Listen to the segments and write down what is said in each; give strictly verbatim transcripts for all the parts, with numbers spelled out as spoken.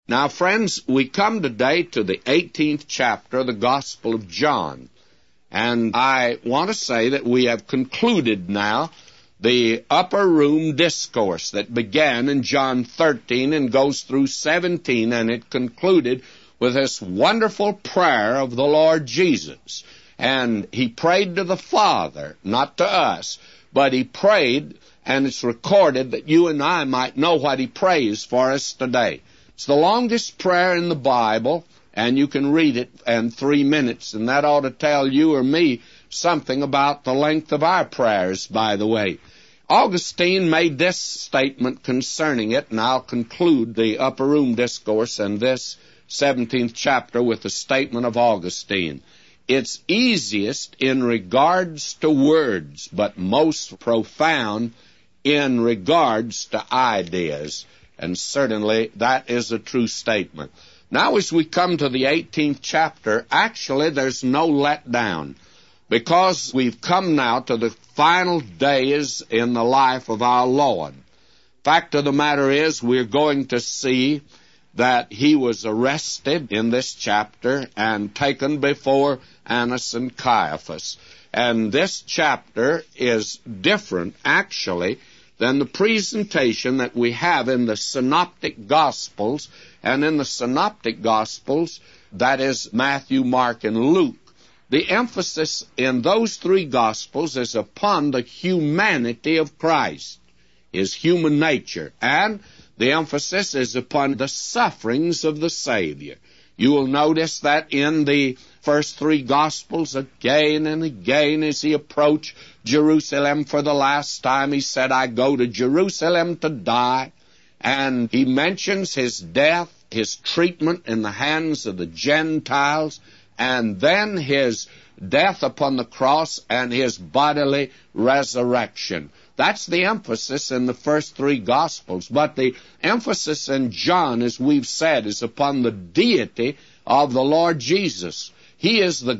Now, friends, we come today to the eighteenth chapter of the Gospel of John. And I want to say that we have concluded now the upper room discourse that began in John thirteen and goes through seventeen, and it concluded with this wonderful prayer of the Lord Jesus. And he prayed to the Father, not to us, but he prayed, and it's recorded that you and I might know what he prays for us today. It's the longest prayer in the Bible, and you can read it in three minutes, and that ought to tell you or me something about the length of our prayers, by the way. Augustine made this statement concerning it, and I'll conclude the upper room discourse and this seventeenth chapter with the statement of Augustine. It's easiest in regards to words, but most profound in regards to ideas. And certainly that is a true statement. Now as we come to the eighteenth chapter, actually there's no letdown, because we've come now to the final days in the life of our Lord. Fact of the matter is, we're going to see that he was arrested in this chapter and taken before Annas and Caiaphas. And this chapter is different, actually, than the presentation that we have in the Synoptic Gospels. And in the Synoptic Gospels, that is Matthew, Mark, and Luke, the emphasis in those three Gospels is upon the humanity of Christ, his human nature, and the emphasis is upon the sufferings of the Savior. You will notice that in the first three Gospels, again and again as he approached Jerusalem for the last time, he said, I go to Jerusalem to die. And he mentions his death, his treatment in the hands of the Gentiles, and then his death upon the cross and his bodily resurrection. That's the emphasis in the first three Gospels. But the emphasis in John, as we've said, is upon the deity of the Lord Jesus. He is the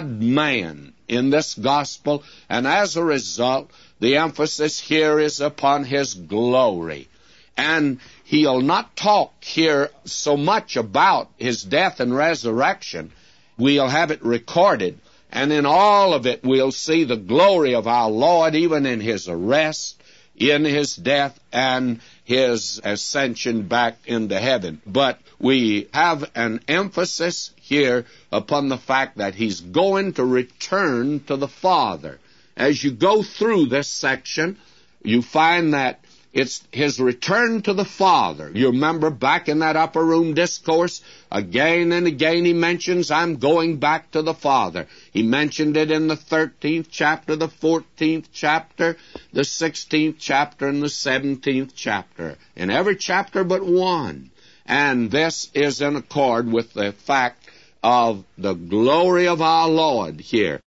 God-man in this Gospel, and as a result, the emphasis here is upon his glory. And he'll not talk here so much about his death and resurrection. We'll have it recorded. And in all of it, we'll see the glory of our Lord, even in his arrest, in his death, and his ascension back into heaven. But we have an emphasis here upon the fact that he's going to return to the Father. As you go through this section, you find that it's his return to the Father. You remember back in that upper room discourse, again and again he mentions, I'm going back to the Father. He mentioned it in the thirteenth chapter, the fourteenth chapter, the sixteenth chapter, and the seventeenth chapter. In every chapter but one. And this is in accord with the fact of the glory of our Lord here.